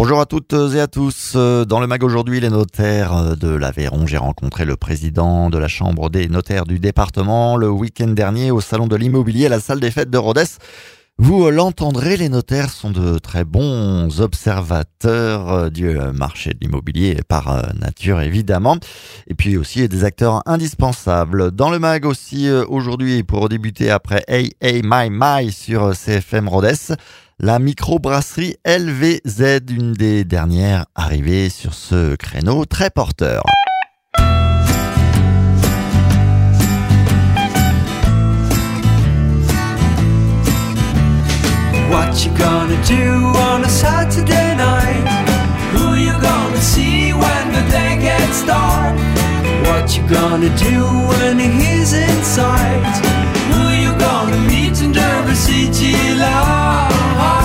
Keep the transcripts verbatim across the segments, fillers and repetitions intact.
Bonjour à toutes et à tous. Dans le mag aujourd'hui, les notaires de l'Aveyron. J'ai rencontré le président de la Chambre des notaires du département le week-end dernier au Salon de l'immobilier à la salle des fêtes de Rodez. Vous l'entendrez, les notaires sont de très bons observateurs du marché de l'immobilier par nature évidemment. Et puis aussi des acteurs indispensables. Dans le mag aussi aujourd'hui, pour débuter après Hey Hey My My sur C F M Rodez, la microbrasserie L V Z, une des dernières arrivées sur ce créneau très porteur. What you gonna do on a Saturday night? Who you gonna see when the day gets dark? What you gonna do when he's inside? Who you gonna meet under the city lights?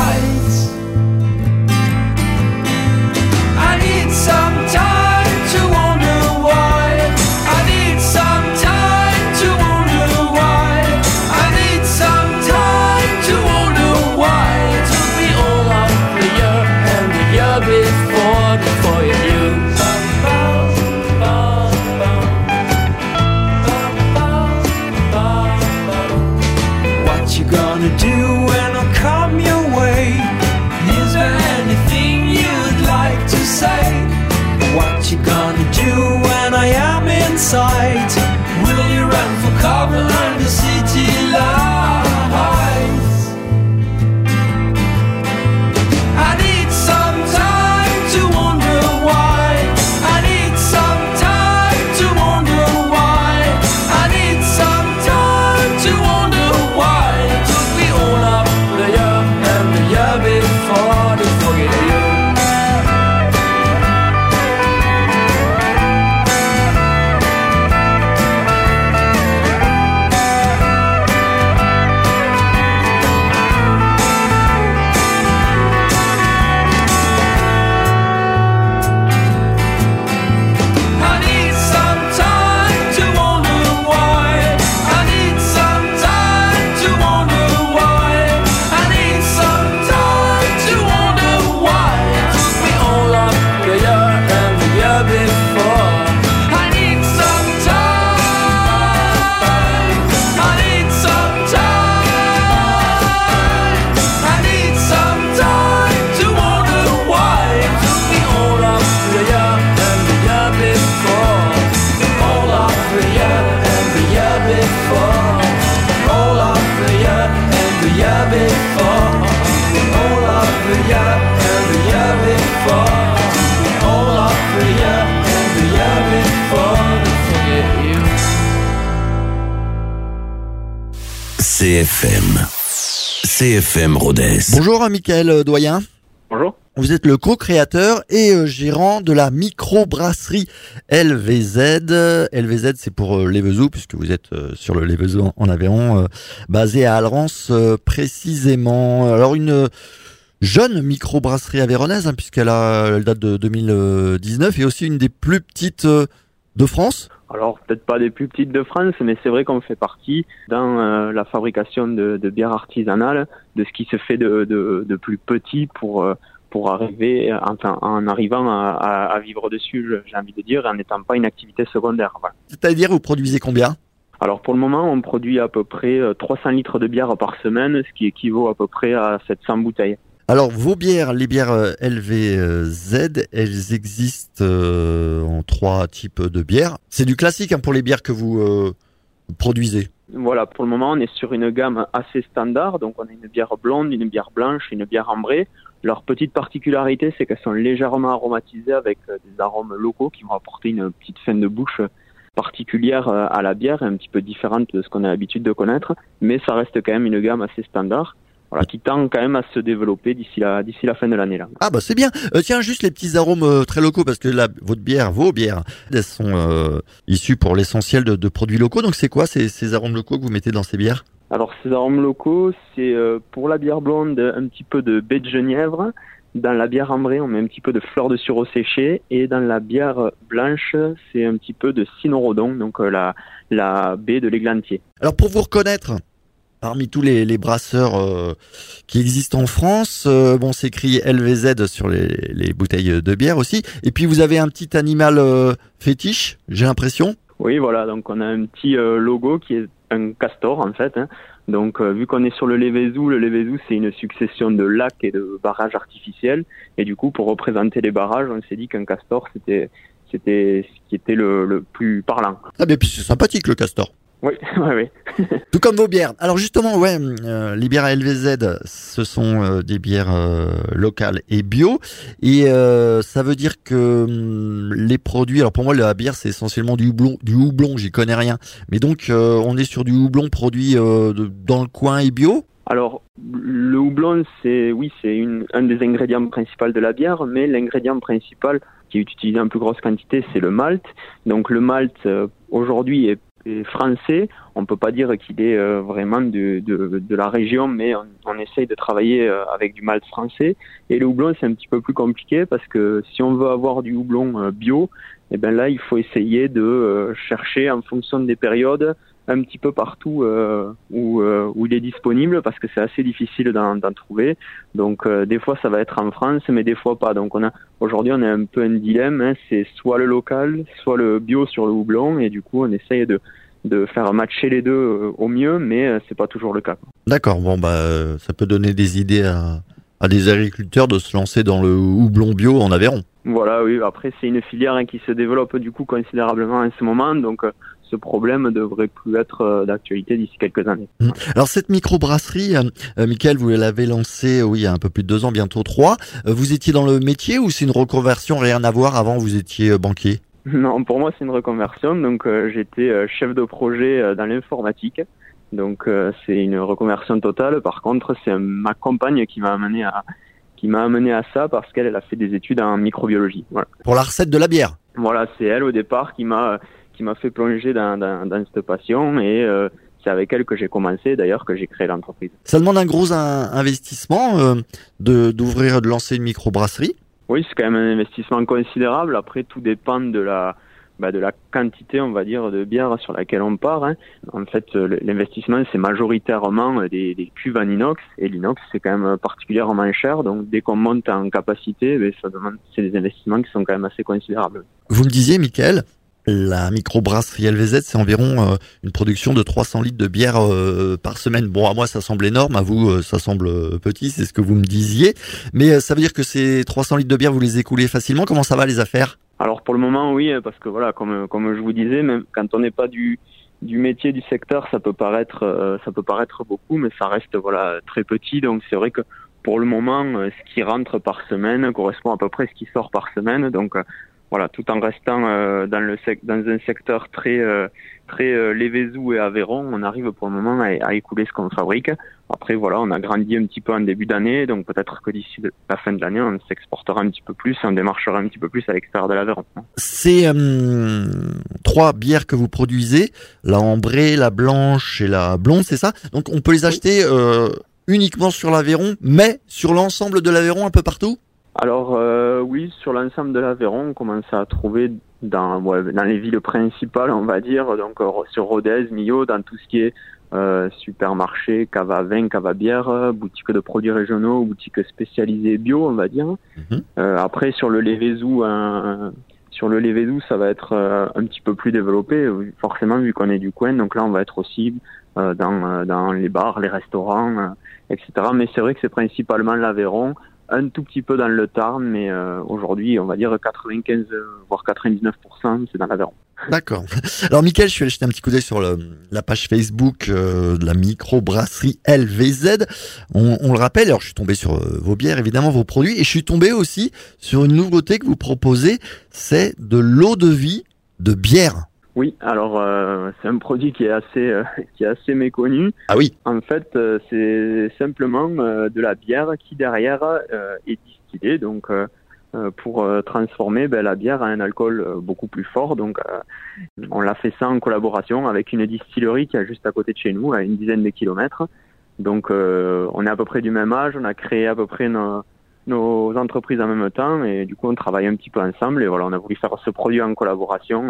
I need some time to wonder why. I need some time to wonder why. I need some time to wonder why. It took me all of the year and the year before before you knew. What you gonna do when I come your way? Is there anything you'd like to say? What you gonna do when I am inside? Will you run for cover under city lights? I need some time to wonder why. I need some time to wonder why. I need some time to wonder why. It took me all up the year and the year before to forget you. I need some time to wonder why. I need some time to wonder why. I need some time to wonder why. It took me all of the year and the year before. I need some time. I need some time. I need some time to wonder why. It took me all of the year and the year before. All of the year and the year before. All of the year and the year before. All of the year and the year before. All of the year and the year before. To forget you. C F M. C F M Rodez. Bonjour Mickaël Doyen. Bonjour. Vous êtes le co-créateur et euh, gérant de la microbrasserie L V Z. L V Z, c'est pour euh, Lévezou, puisque vous êtes euh, sur le Lévezou en, en Aveyron, euh, basé à Alrance euh, précisément. Alors une euh, jeune microbrasserie aveyronnaise, hein, puisqu'elle a, elle date de deux mille dix-neuf, et aussi une des plus petites euh, de France. Alors, peut-être pas des plus petites de France, mais c'est vrai qu'on fait partie dans euh, la fabrication de, de bières artisanales, de ce qui se fait de, de, de plus petit pour euh, pour arriver, enfin, en arrivant à, à, à vivre dessus, j'ai envie de dire, en n'étant pas une activité secondaire. Voilà. C'est-à-dire, vous produisez combien ? Alors, pour le moment, on produit à peu près trois cents litres de bière par semaine, ce qui équivaut à peu près à sept cents bouteilles. Alors, vos bières, les bières euh, L V Z, elles existent euh, en trois types de bières. C'est du classique hein, pour les bières que vous euh, produisez. Voilà, pour le moment, on est sur une gamme assez standard. Donc, on a une bière blonde, une bière blanche, une bière ambrée. Leur petite particularité, c'est qu'elles sont légèrement aromatisées avec des arômes locaux qui vont apporter une petite fin de bouche particulière à la bière, un petit peu différente de ce qu'on a l'habitude de connaître. Mais ça reste quand même une gamme assez standard. Voilà, qui tend quand même à se développer d'ici la, d'ici la fin de l'année, là. Ah, bah, c'est bien. Euh, tiens, juste les petits arômes euh, très locaux, parce que là, votre bière, vos bières, elles sont euh, issues pour l'essentiel de, de produits locaux. Donc, c'est quoi ces, ces arômes locaux que vous mettez dans ces bières? Alors, ces arômes locaux, c'est euh, pour la bière blonde, un petit peu de baie de genièvre. Dans la bière ambrée, on met un petit peu de fleur de sureau séchée. Et dans la bière blanche, c'est un petit peu de cynorhodon, donc euh, la, la baie de l'églantier. Alors, pour vous reconnaître, Parmi tous les, les brasseurs euh, qui existent en France, euh, bon, c'est écrit L V Z sur les, les bouteilles de bière aussi. Et puis vous avez un petit animal euh, fétiche, j'ai l'impression. Oui, voilà, donc on a un petit euh, logo qui est un castor en fait. Hein. Donc euh, vu qu'on est sur le Lévézou, le Lévézou c'est une succession de lacs et de barrages artificiels. Et du coup, pour représenter les barrages, on s'est dit qu'un castor c'était c'était ce qui était le, le plus parlant. Ah mais puis c'est sympathique le castor. Oui, oui, oui. Tout comme vos bières. Alors justement, ouais, euh, les bières L V Z, ce sont euh, des bières euh, locales et bio. Et euh, ça veut dire que hum, les produits... Alors pour moi, la bière, c'est essentiellement du houblon. Du houblon, j'y connais rien. Mais donc, euh, on est sur du houblon produit euh, de, dans le coin et bio. Alors, le houblon, c'est oui, c'est une, un des ingrédients principaux de la bière, mais l'ingrédient principal qui est utilisé en plus grosse quantité, c'est le malt. Donc le malt, euh, aujourd'hui, est français, on peut pas dire qu'il est euh, vraiment de, de, de la région, mais on, on essaye de travailler euh, avec du malt français. Et le houblon, c'est un petit peu plus compliqué parce que si on veut avoir du houblon euh, bio, eh ben là, il faut essayer de euh, chercher en fonction des périodes un petit peu partout euh, où, euh, où il est disponible parce que c'est assez difficile d'en, d'en trouver. Donc euh, des fois ça va être en France, mais des fois pas. Donc on a aujourd'hui on a un peu un dilemme, hein, c'est soit le local, soit le bio sur le houblon, et du coup on essaye de de faire matcher les deux euh, au mieux, mais euh, c'est pas toujours le cas. D'accord, bon bah euh, ça peut donner des idées à, à des agriculteurs de se lancer dans le houblon bio en Aveyron. Voilà, oui. Après c'est une filière hein, qui se développe du coup considérablement en ce moment, donc euh, ce problème devrait plus être euh, d'actualité d'ici quelques années. Mmh. Alors cette microbrasserie, euh, Mickaël, vous l'avez lancée oui, il y a un peu plus de deux ans, bientôt trois. Euh, vous étiez dans le métier ou c'est une reconversion, rien à voir, avant vous étiez euh, banquier? Non, pour moi c'est une reconversion. Donc euh, j'étais euh, chef de projet euh, dans l'informatique. Donc euh, c'est une reconversion totale. Par contre, c'est euh, ma compagne qui m'a amené à qui m'a amené à ça parce qu'elle elle a fait des études en microbiologie. Voilà. Pour la recette de la bière. Voilà, c'est elle au départ qui m'a qui m'a fait plonger dans, dans, dans cette passion, et euh, c'est avec elle que j'ai commencé, d'ailleurs, que j'ai créé l'entreprise. Ça demande un gros un, investissement euh, de d'ouvrir, de lancer une microbrasserie. Oui, c'est quand même un investissement considérable. Après, tout dépend de la bah, de la quantité, on va dire, de bière sur laquelle on part. Hein. En fait, l'investissement, c'est majoritairement des, des cuves en inox, et l'inox, c'est quand même particulièrement cher. Donc, dès qu'on monte en capacité, ben, ça demande, c'est des investissements qui sont quand même assez considérables. Vous me disiez, Mickaël, la microbrasserie L V Z, c'est environ euh, une production de trois cents litres de bière euh, par semaine. Bon, à moi, ça semble énorme. À vous, euh, ça semble petit. C'est ce que vous me disiez. Mais euh, ça veut dire que ces trois cents litres de bière, vous les écoulez facilement. Comment ça va, les affaires? Alors, pour le moment, oui, parce que voilà, comme comme je vous disais, même quand on n'est pas du du métier du secteur, ça peut paraître euh, ça peut paraître beaucoup, mais ça reste voilà très petit. Donc, c'est vrai que pour le moment, euh, ce qui rentre par semaine correspond à peu près à ce qui sort par semaine. Donc euh, Voilà, tout en restant euh, dans le sec- dans un secteur très euh, très euh, Lévézou et Aveyron, on arrive pour le moment à, à écouler ce qu'on fabrique. Après, voilà, on a grandi un petit peu en début d'année, donc peut-être que d'ici la fin de l'année, on s'exportera un petit peu plus, on démarchera un petit peu plus à l'extérieur de l'Aveyron. C'est euh, trois bières que vous produisez, la ambrée, la blanche et la blonde, c'est ça? Donc on peut les acheter euh, uniquement sur l'Aveyron, mais sur l'ensemble de l'Aveyron un peu partout? Alors euh, oui, sur l'ensemble de l'Aveyron, on commence à trouver dans, ouais, dans les villes principales, on va dire, donc euh, sur Rodez, Millau, dans tout ce qui est euh, supermarché, cave à vin, cave à bière, boutique de produits régionaux, boutique spécialisée bio, on va dire. Mm-hmm. Euh, après, sur le Lévézou, euh, sur le Lévézou, ça va être euh, un petit peu plus développé, forcément vu qu'on est du coin. Donc là, on va être aussi euh, dans, dans les bars, les restaurants, euh, et cetera. Mais c'est vrai que c'est principalement l'Aveyron. Un tout petit peu dans le Tarn, mais euh, aujourd'hui, on va dire quatre-vingt-quinze, voire quatre-vingt-dix-neuf pour cent, c'est dans l'Aveyron. D'accord. Alors, Mickaël, je suis allé jeter un petit coup d'œil sur le, la page Facebook euh, de la microbrasserie L V Z. On, on le rappelle, alors je suis tombé sur euh, vos bières, évidemment, vos produits, et je suis tombé aussi sur une nouveauté que vous proposez, c'est de l'eau de vie de bière. Oui, alors euh, c'est un produit qui est assez euh, qui est assez méconnu. Ah oui. En fait, euh, c'est simplement euh, de la bière qui derrière euh, est distillée, donc euh, pour euh, transformer ben, la bière à un alcool euh, beaucoup plus fort. Donc, euh, on l'a fait ça en collaboration avec une distillerie qui est juste à côté de chez nous, à une dizaine de kilomètres. Donc, euh, on est à peu près du même âge, on a créé à peu près nos, nos entreprises en même temps, et du coup, on travaille un petit peu ensemble. Et voilà, on a voulu faire ce produit en collaboration.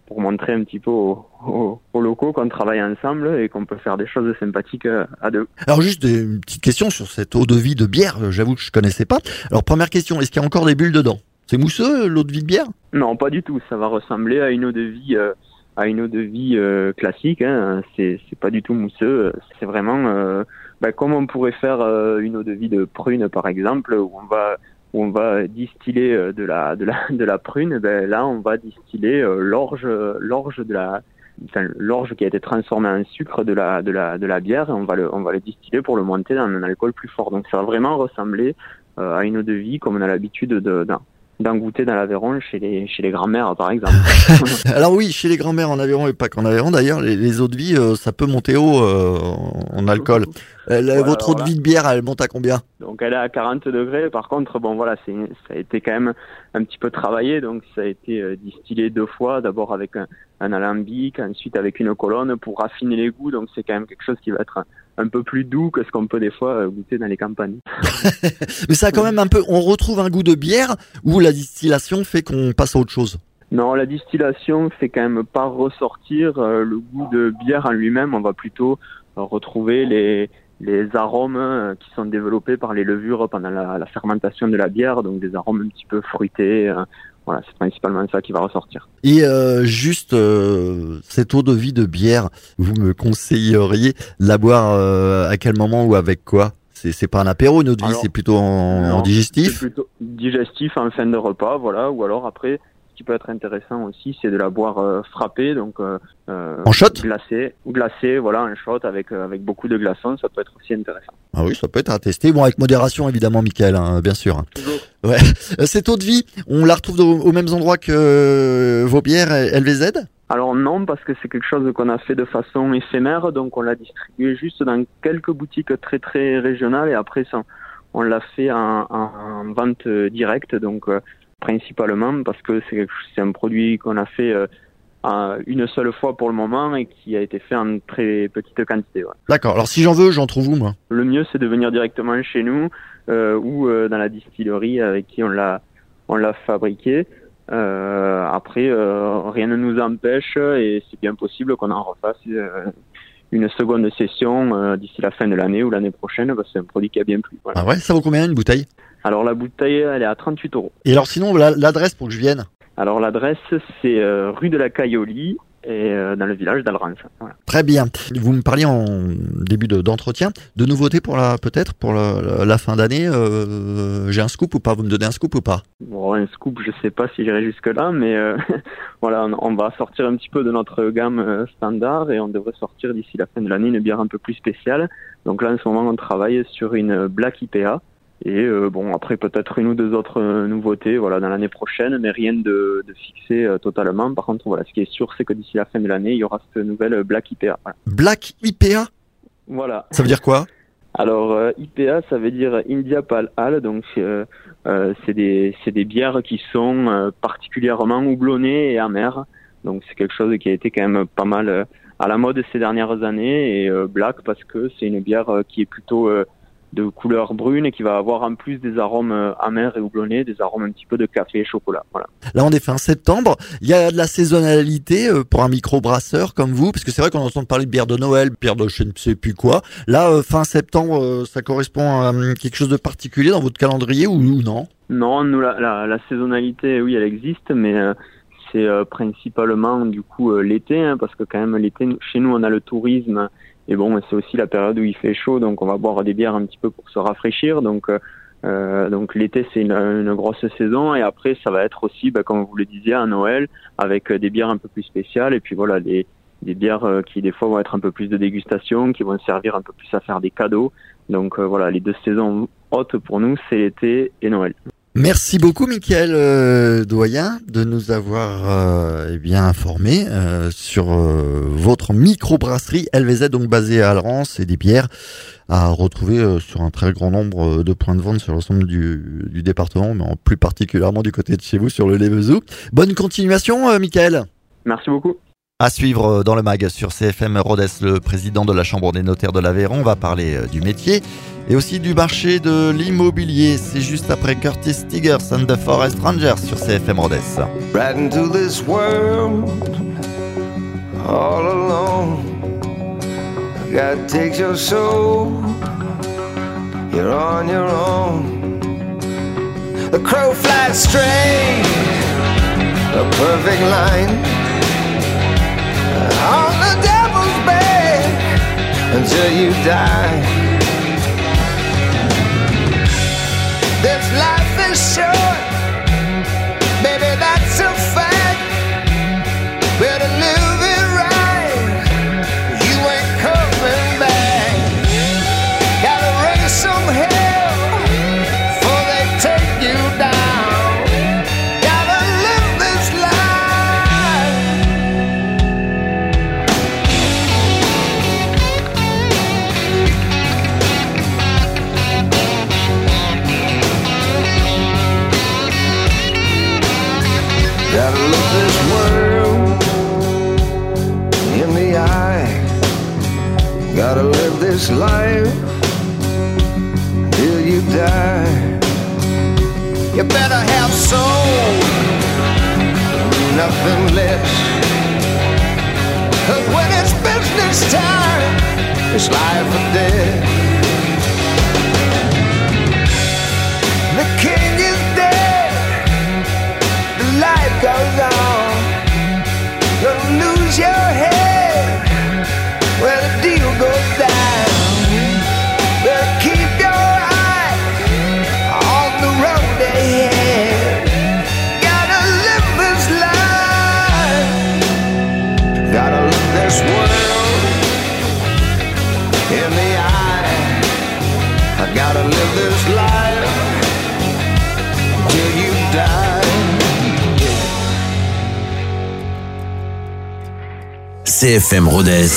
pour montrer un petit peu aux, aux, aux locaux qu'on travaille ensemble et qu'on peut faire des choses sympathiques à deux. Alors juste des, une petite question sur cette eau de vie de bière, j'avoue que je connaissais pas. Alors première question, est-ce qu'il y a encore des bulles dedans? C'est mousseux l'eau de vie de bière? Non, pas du tout. Ça va ressembler à une eau de vie, euh, à une eau de vie euh, classique. Hein. C'est, c'est pas du tout mousseux. C'est vraiment euh, bah, comme on pourrait faire euh, une eau de vie de prune par exemple, où on va où on va distiller euh, de la de la de la prune. Ben là, on va distiller euh, l'orge l'orge de la Enfin, l'orge qui a été transformée en sucre de la de la de la bière, et on va le on va le distiller pour le monter dans un alcool plus fort. Donc ça va vraiment ressembler euh, à une eau de vie comme on a l'habitude de, de d'en goûter dans l'Aveyron chez les chez les grands-mères par exemple. Alors oui, chez les grands-mères en Aveyron et pas qu'en Aveyron d'ailleurs, les, les eaux de vie euh, ça peut monter haut euh, en alcool. Euh, la, voilà, votre eau de voilà. vie de bière, elle monte à combien? Donc elle est à quarante degrés. Par contre, bon voilà, c'est ça a été quand même un petit peu travaillé. Donc ça a été euh, distillé deux fois, d'abord avec un, un alambic, ensuite avec une colonne pour raffiner les goûts. Donc c'est quand même quelque chose qui va être un, un peu plus doux que ce qu'on peut des fois euh, goûter dans les campagnes. Mais ça a quand même un peu, on retrouve un goût de bière ou la distillation fait qu'on passe à autre chose? Non, la distillation fait quand même pas ressortir euh, le goût de bière en lui-même. On va plutôt euh, retrouver les les arômes euh, qui sont développés par les levures pendant la, la fermentation de la bière, donc des arômes un petit peu fruités. Euh, voilà, c'est principalement ça qui va ressortir. Et euh, juste euh, cette eau de vie de bière, vous me conseilleriez de la boire euh, à quel moment ou avec quoi? C'est, c'est pas un apéro, une eau de vie, Alors, c'est plutôt en, non, en digestif? C'est plutôt digestif en fin de repas, voilà. Ou alors après, ce qui peut être intéressant aussi, c'est de la boire euh, frappée, donc euh, euh, en shot? glacée, glacée, voilà, en shot avec euh, avec beaucoup de glaçons, ça peut être aussi intéressant. Ah oui, ça peut être à tester. Bon, avec modération évidemment, Mickaël, hein, bien sûr. Toujours. Ouais. Euh, Cette eau de vie, on la retrouve au- aux mêmes endroits que euh, vos bières L V Z? Alors non, parce que c'est quelque chose qu'on a fait de façon éphémère, donc on l'a distribué juste dans quelques boutiques très très régionales, et après ça, on l'a fait en, en, en vente directe, donc euh, principalement parce que c'est, quelque- c'est un produit qu'on a fait euh, en une seule fois pour le moment et qui a été fait en très petite quantité. Ouais. D'accord. Alors si j'en veux, j'en trouve où, moi? Le mieux, c'est de venir directement chez nous euh, ou euh, dans la distillerie avec qui on l'a on l'a fabriqué. Euh, après, euh, rien ne nous empêche, et c'est bien possible qu'on en refasse euh, une seconde session euh, d'ici la fin de l'année ou l'année prochaine, parce que c'est un produit qui a bien plu. Voilà. Ah ouais, ça vaut combien une bouteille? Alors la bouteille, elle est à trente-huit euros. Et alors sinon, la- l'adresse pour que je vienne? Alors l'adresse, c'est euh, rue de la Caillolie, et euh, dans le village d'Alrance. Voilà. Très bien. Vous me parliez en début de- d'entretien de nouveautés pour la peut-être pour la, la- la fin d'année. Euh, j'ai un scoop ou pas? Vous me donnez un scoop ou pas? Bon, un scoop, je sais pas si j'irai jusque-là, mais euh, voilà, on, on va sortir un petit peu de notre gamme euh, standard, et on devrait sortir d'ici la fin de l'année une bière un peu plus spéciale. Donc là, en ce moment, on travaille sur une Black I P A. Et euh, bon, après peut-être une ou deux autres euh, nouveautés, voilà, dans l'année prochaine, mais rien de, de fixé euh, totalement. Par contre, voilà, ce qui est sûr, c'est que d'ici la fin de l'année, il y aura cette nouvelle euh, Black I P A. Voilà. Black I P A? Voilà. Ça veut dire quoi? Alors euh, I P A, ça veut dire India Pale Ale, donc euh, euh, c'est des c'est des bières qui sont euh, particulièrement houblonnées et amères. Donc c'est quelque chose qui a été quand même pas mal euh, à la mode ces dernières années, et euh, Black parce que c'est une bière euh, qui est plutôt euh, de couleur brune et qui va avoir en plus des arômes euh, amers et houblonnés, des arômes un petit peu de café et chocolat. Voilà. Là, on est fin septembre. Il y a de la saisonnalité euh, pour un micro-brasseur comme vous, parce que c'est vrai qu'on entend parler de bière de Noël, bière de je ne sais plus quoi. Là, euh, fin septembre, euh, ça correspond à euh, quelque chose de particulier dans votre calendrier ou, ou non? Non, nous la, la, la saisonnalité, oui, elle existe, mais euh, c'est euh, principalement du coup euh, l'été, hein, parce que quand même l'été, chez nous, on a le tourisme. Et bon, c'est aussi la période où il fait chaud, donc on va boire des bières un petit peu pour se rafraîchir. Donc, euh, donc l'été, c'est une, une grosse saison. Et après, ça va être aussi, bah, comme vous le disiez, à Noël, avec des bières un peu plus spéciales. Et puis voilà, des, des bières qui, des fois, vont être un peu plus de dégustation, qui vont servir un peu plus à faire des cadeaux. Donc euh, voilà, les deux saisons hautes pour nous, c'est l'été et Noël. Merci beaucoup, Mickaël euh, Doyen, de nous avoir euh, eh bien informé euh, sur euh, votre microbrasserie L V Z, donc basée à Alrance, et des bières à retrouver euh, sur un très grand nombre de points de vente sur l'ensemble du, du département, mais en plus particulièrement du côté de chez vous, sur le Lévezou. Bonne continuation, euh, Mickaël. Merci beaucoup. À suivre dans le mag sur C F M Rodez, le président de la Chambre des notaires de l'Aveyron va parler du métier et aussi du marché de l'immobilier. C'est juste après Curtis Tigers and the Forest Rangers sur C F M Rodez. Right into this world all alone. God takes your soul, you're on your own. The crow flies straight, a perfect line, on the devil's back until you die. This life is short, baby, that's a fact. Better live it right, you ain't coming back. Gotta raise some hell before they take you down. Gotta live this life. Gotta look this world in the eye. Gotta live this life till you die. You better have soul, nothing less. 'Cause when it's business time, it's life or death. The king is dead, the life goes on. You'll lose your head when the deal goes down. Better keep your eyes on the road ahead. Gotta live this life. Gotta look this world in the eye. I gotta live this life till you die. C F M Rodez,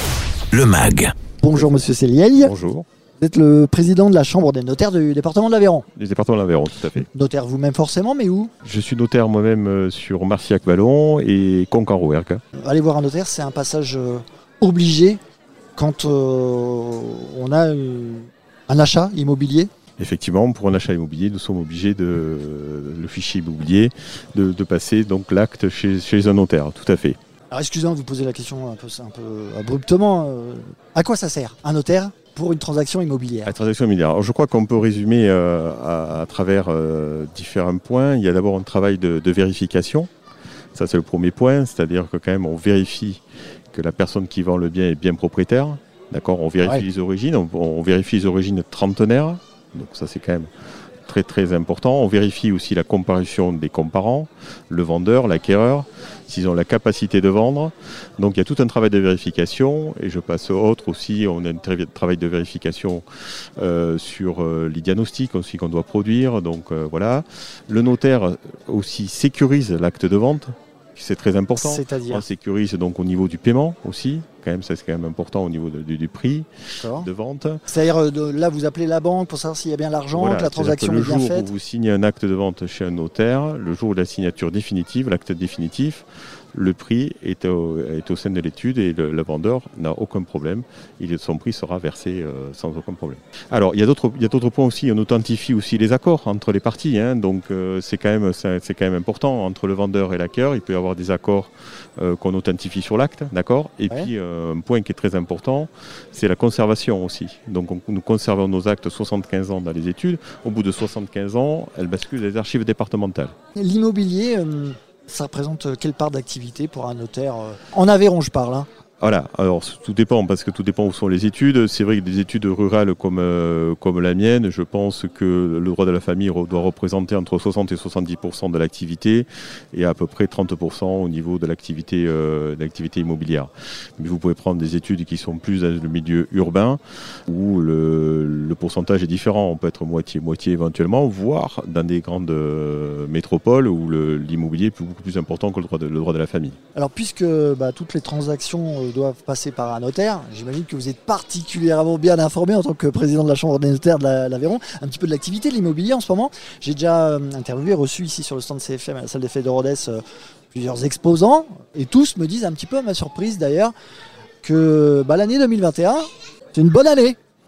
le mag. Bonjour Monsieur Céliel. Bonjour. Vous êtes le président de la Chambre des notaires du département de l'Aveyron. Du département de l'Aveyron, tout à fait. Notaire vous-même forcément, mais où? Je suis notaire moi-même euh, sur Marcillac-Vallon et Conques-en-Rouergue. Aller voir un notaire, c'est un passage euh, obligé quand euh, on a euh, un achat immobilier. Effectivement, pour un achat immobilier, nous sommes obligés de le fichier immobilier de, de passer donc l'acte chez, chez un notaire, tout à fait. Alors excusez-moi de vous poser la question un peu, un peu abruptement. Euh, à quoi ça sert un notaire pour une transaction immobilière? La transaction immobilière. Alors, je crois qu'on peut résumer euh, à, à travers euh, différents points. Il y a d'abord un travail de, de vérification. Ça, c'est le premier point, c'est-à-dire que quand même, on vérifie que la personne qui vend le bien est bien propriétaire. D'accord, on vérifie Ouais. les origines, on, on vérifie les origines trentenaires. Donc ça, c'est quand même très très important. On vérifie aussi la comparution des comparants, le vendeur, l'acquéreur, s'ils ont la capacité de vendre. Donc il y a tout un travail de vérification, et je passe au autre aussi, on a un tra- travail de vérification euh, sur euh, les diagnostics aussi qu'on doit produire. Donc euh, voilà. Le notaire aussi sécurise l'acte de vente, c'est très important. C'est-à-dire On sécurise donc au niveau du paiement aussi, quand même, ça c'est quand même important au niveau de- du, du prix D'accord. de vente. C'est-à-dire euh, de- là vous appelez la banque pour savoir s'il y a bien l'argent, Voilà, que la c'est-à-dire transaction que est bien le jour faite. où vous signez un acte de vente chez un notaire, le jour de la signature définitive, l'acte définitif, le prix est au, est au sein de l'étude et le, le vendeur n'a aucun problème. Il, son prix sera versé euh, sans aucun problème. Alors, il y a d'autres, il y a d'autres points aussi. On authentifie aussi les accords entre les parties. Hein, donc, euh, c'est, quand même, c'est, c'est quand même important. Entre le vendeur et l'acquéreur, il peut y avoir des accords euh, qu'on authentifie sur l'acte. D'accord. Et Ouais. puis, euh, un point qui est très important, c'est la conservation aussi. Donc, on- nous conservons nos actes soixante-quinze ans dans les études. Au bout de soixante-quinze ans, elles basculent dans les archives départementales. L'immobilier, euh, ça représente euh, quelle part d'activité pour un notaire euh, en Aveyron, je parle. Hein. Voilà, alors tout dépend, parce que tout dépend où sont les études. C'est vrai que des études rurales comme, euh, comme la mienne, je pense que le droit de la famille re- doit représenter entre soixante et soixante-dix pour cent de l'activité et à peu près trente pour cent au niveau de l'activité, euh, de l'activité immobilière. Mais vous pouvez prendre des études qui sont plus dans le milieu urbain où le, le pourcentage est différent. On peut être moitié-moitié éventuellement, voire dans des grandes euh, métropoles où le, l'immobilier est beaucoup plus important que le droit de, le droit de la famille. Alors puisque bah, toutes les transactions euh, doivent passer par un notaire, j'imagine que vous êtes particulièrement bien informé en tant que président de la Chambre des notaires de la- l'Aveyron, un petit peu de l'activité de l'immobilier en ce moment. J'ai déjà euh, interviewé, reçu ici sur le stand C F M à la salle des fêtes de Rodez euh, plusieurs exposants, et tous me disent un petit peu à ma surprise d'ailleurs que bah, l'année deux mille vingt et un, c'est une bonne année.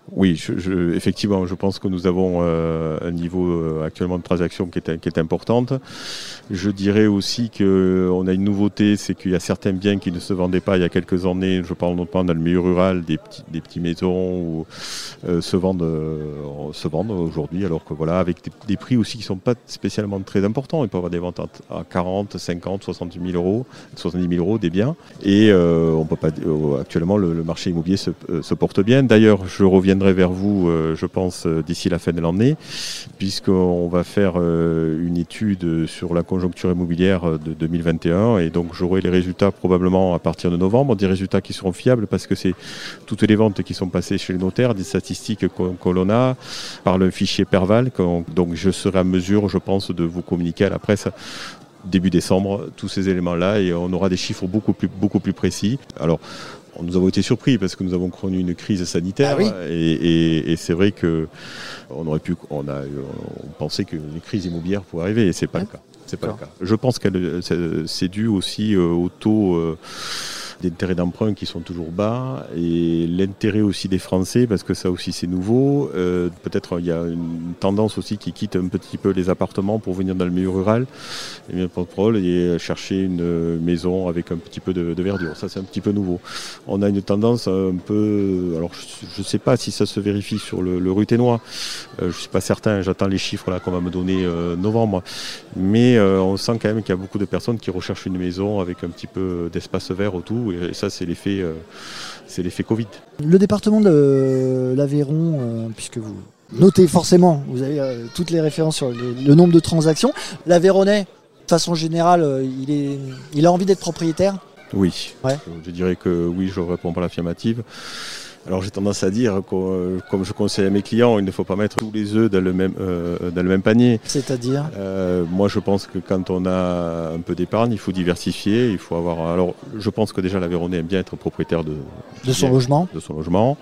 Oui, je, je, effectivement, je pense que nous avons euh, un niveau euh, actuellement de transaction qui est, qui est importante. Je dirais aussi qu'on a une nouveauté, c'est qu'il y a certains biens qui ne se vendaient pas il y a quelques années, je parle notamment dans le milieu rural, des petits, des petits maisons où, euh, se vendent, euh, se vendent aujourd'hui, alors que voilà, avec des, des prix aussi qui ne sont pas spécialement très importants. Il peut y avoir des ventes à quarante, cinquante, soixante mille euros, soixante-dix mille euros des biens. Et euh, on peut pas, euh, actuellement, le, le marché immobilier se, euh, se porte bien. D'ailleurs, je reviendrai vers vous, euh, je pense, euh, d'ici la fin de l'année, puisqu'on va faire euh, une étude sur la conjoncture immobilière de deux mille vingt et un, et donc j'aurai les résultats probablement à partir de novembre, des résultats qui seront fiables, parce que c'est toutes les ventes qui sont passées chez les notaires, des statistiques qu'on, qu'on l'on a, par le fichier Perval, donc je serai à mesure, je pense, de vous communiquer à la presse début décembre, tous ces éléments-là, et on aura des chiffres beaucoup plus, beaucoup plus précis. Alors, nous avons été surpris parce que nous avons connu une crise sanitaire, ah oui. et, et, et c'est vrai que on aurait pu, on a, on pensait que les crises immobilières pourraient arriver, et c'est pas ouais. le cas. C'est pas D'accord. le cas. Je pense que c'est, c'est dû aussi au taux euh, d'intérêt d'emprunt qui sont toujours bas, et l'intérêt aussi des Français, parce que ça aussi c'est nouveau. Euh, peut-être il y a une tendance aussi qui quitte un petit peu les appartements pour venir dans le milieu rural, et bien pas de problème, et chercher une maison avec un petit peu de, de verdure. Ça c'est un petit peu nouveau. On a une tendance un peu, alors je ne sais pas si ça se vérifie sur le, le Ruténois, euh, je ne suis pas certain, j'attends les chiffres là qu'on va me donner euh, novembre, mais euh, on sent quand même qu'il y a beaucoup de personnes qui recherchent une maison avec un petit peu d'espace vert autour. Et ça, c'est l'effet, euh, c'est l'effet Covid. Le département de l'Aveyron, euh, puisque vous notez forcément, vous avez euh, toutes les références sur les, le nombre de transactions. L'Aveyronnais, de façon générale, euh, il, est, il a envie d'être propriétaire ? Oui, ouais. Je dirais que oui, je réponds par l'affirmative. Alors j'ai tendance à dire, comme je conseille à mes clients, il ne faut pas mettre tous les œufs dans le même, euh, dans le même panier. C'est-à-dire euh, Moi je pense que quand on a un peu d'épargne, il faut diversifier, il faut avoir... Alors je pense que déjà l'Aveyronnais aime bien être propriétaire de, de son logement. De son logement.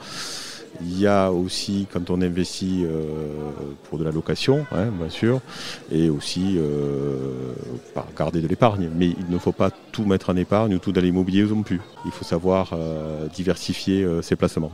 Il y a aussi, quand on investit euh, pour de la location, hein, bien sûr, et aussi euh, par garder de l'épargne. Mais il ne faut pas tout mettre en épargne ou tout dans l'immobilier non plus. Il faut savoir euh, diversifier euh, ses placements.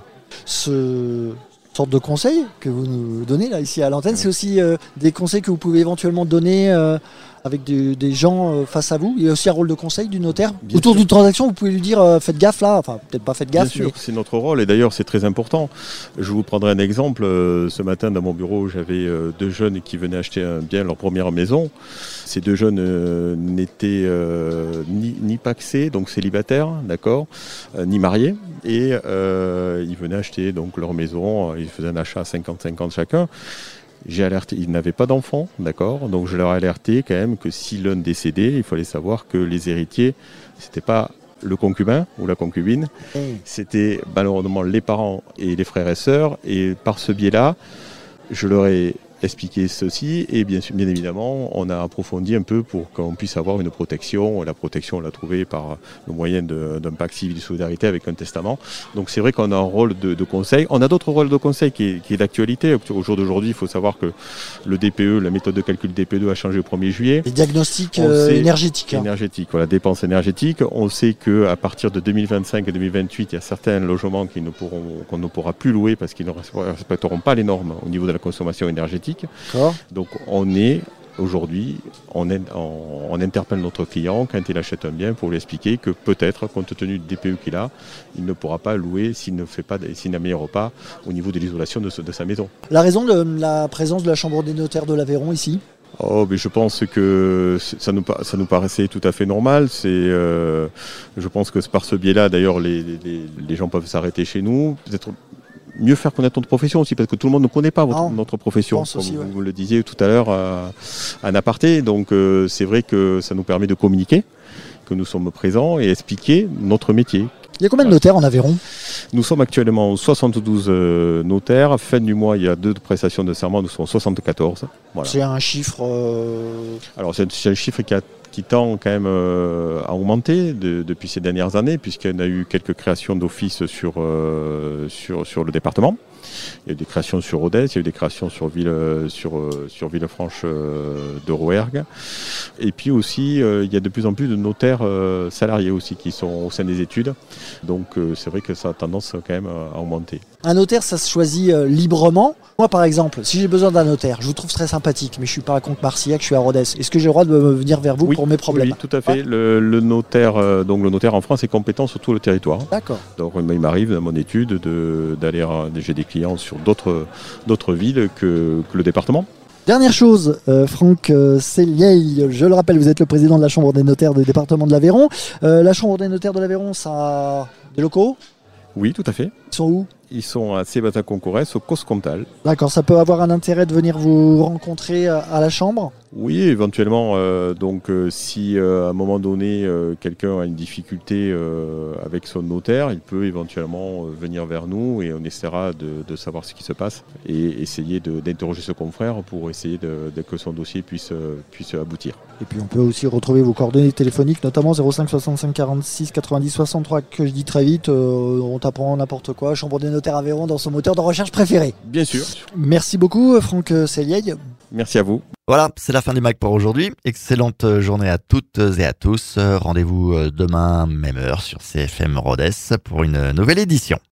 Ce sorte de conseils que vous nous donnez là ici à l'antenne, ouais. C'est aussi euh, des conseils que vous pouvez éventuellement donner euh, avec des, des gens euh, face à vous. Il y a aussi un rôle de conseil du notaire. Bien Autour sûr. D'une transaction, vous pouvez lui dire euh, faites gaffe là, enfin peut-être pas faites gaffe. Bien sûr, mais... c'est notre rôle, et d'ailleurs c'est très important. Je vous prendrai un exemple. Euh, ce matin dans mon bureau, j'avais euh, deux jeunes qui venaient acheter un bien, leur première maison. Ces deux jeunes euh, n'étaient euh, ni, ni pacsés, donc célibataires, d'accord, euh, ni mariés, et euh, ils venaient acheter donc leur maison. Ils faisaient un achat à cinquante cinquante chacun. J'ai alerté, ils n'avaient pas d'enfants, d'accord, donc je leur ai alerté quand même que si l'un décédait, il fallait savoir que les héritiers, c'était pas le concubin ou la concubine, mmh. c'était malheureusement les parents et les frères et sœurs, et par ce biais-là, je leur ai expliqué ceci, et bien, bien évidemment, on a approfondi un peu pour qu'on puisse avoir une protection. La protection, on l'a trouvée par le moyen de, d'un pacte civil de solidarité avec un testament. Donc c'est vrai qu'on a un rôle de, de conseil. On a d'autres rôles de conseil qui est, qui est d'actualité. Au jour d'aujourd'hui, il faut savoir que le D P E, la méthode de calcul D P E a changé au premier juillet. Les diagnostics euh, énergétiques. Hein. Énergétiques, voilà, dépenses énergétiques. On sait qu'à partir de deux mille vingt-cinq et deux mille vingt-huit, il y a certains logements qui ne pourront, qu'on ne pourra plus louer parce qu'ils ne respecteront pas les normes au niveau de la consommation énergétique. D'accord. Donc on est aujourd'hui, on, est, on, on interpelle notre client quand il achète un bien pour lui expliquer que peut-être, compte tenu du D P E qu'il a, il ne pourra pas louer s'il ne fait pas, s'il n'améliore pas au niveau de l'isolation de, de sa maison. La raison de la présence de la Chambre des notaires de l'Aveyron ici ? Oh, mais je pense que ça nous, ça nous paraissait tout à fait normal. C'est, euh, je pense que par ce biais-là, d'ailleurs, les, les, les gens peuvent s'arrêter chez nous. Peut-être mieux faire connaître notre profession aussi, parce que tout le monde ne connaît pas votre, non, notre profession, comme aussi, vous ouais. le disiez tout à l'heure à, à un aparté. Donc euh, c'est vrai que ça nous permet de communiquer, que nous sommes présents et expliquer notre métier. Il y a combien de notaires en Aveyron ? Nous sommes actuellement soixante-douze euh, notaires. Fin du mois, il y a deux prestations de serment, nous sommes soixante-quatorze. Voilà. C'est un chiffre... Euh... Alors c'est un, c'est un chiffre qui a qui tend quand même euh, à augmenter de, depuis ces dernières années, puisqu'il y a eu quelques créations d'office sur, euh, sur, sur le département. Il y a eu des créations sur Rodez, il y a eu des créations sur, Ville, sur, sur Villefranche euh, de Rouergue. Et puis aussi, euh, il y a de plus en plus de notaires euh, salariés aussi qui sont au sein des études. Donc euh, c'est vrai que ça a tendance quand même à augmenter. Un notaire, ça se choisit euh, librement. Moi, par exemple, si j'ai besoin d'un notaire, je vous trouve très sympathique, mais je suis pas à Conques-Marcillac, je suis à Rodez. Est-ce que j'ai le droit de venir vers vous Oui, pour mes problèmes? Oui, tout à fait. Ouais. Le, le notaire, euh, donc le notaire en France est compétent sur tout le territoire. D'accord. Donc il m'arrive dans mon étude de, d'aller, à- j'ai des clients sur d'autres, d'autres villes que, que le département. Dernière chose, euh, Franck euh, Sellier, je le rappelle, vous êtes le président de la Chambre des notaires du département de l'Aveyron. Euh, la Chambre des notaires de l'Aveyron, ça a des locaux? Oui, tout à fait. Ils sont où? Ils sont à Sébastien-Concourès, au Coscomtal. D'accord, ça peut avoir un intérêt de venir vous rencontrer à à la Chambre? Oui, éventuellement, euh, donc euh, si euh, à un moment donné euh, quelqu'un a une difficulté euh, avec son notaire, il peut éventuellement euh, venir vers nous et on essaiera de, de savoir ce qui se passe et essayer de, d'interroger ce confrère pour essayer de, de que son dossier puisse, euh, puisse aboutir. Et puis on peut aussi retrouver vos coordonnées téléphoniques, notamment zéro cinq soixante-cinq quarante-six quatre-vingt-dix soixante-trois, que je dis très vite, euh, on t'apprend n'importe quoi, Chambre des notaires Aveyron dans son moteur de recherche préféré. Bien sûr. Merci beaucoup Franck Sellier. Merci à vous. Voilà, c'est la fin du Mag pour aujourd'hui. Excellente journée à toutes et à tous. Rendez-vous demain, même heure, sur C F M Rodez pour une nouvelle édition.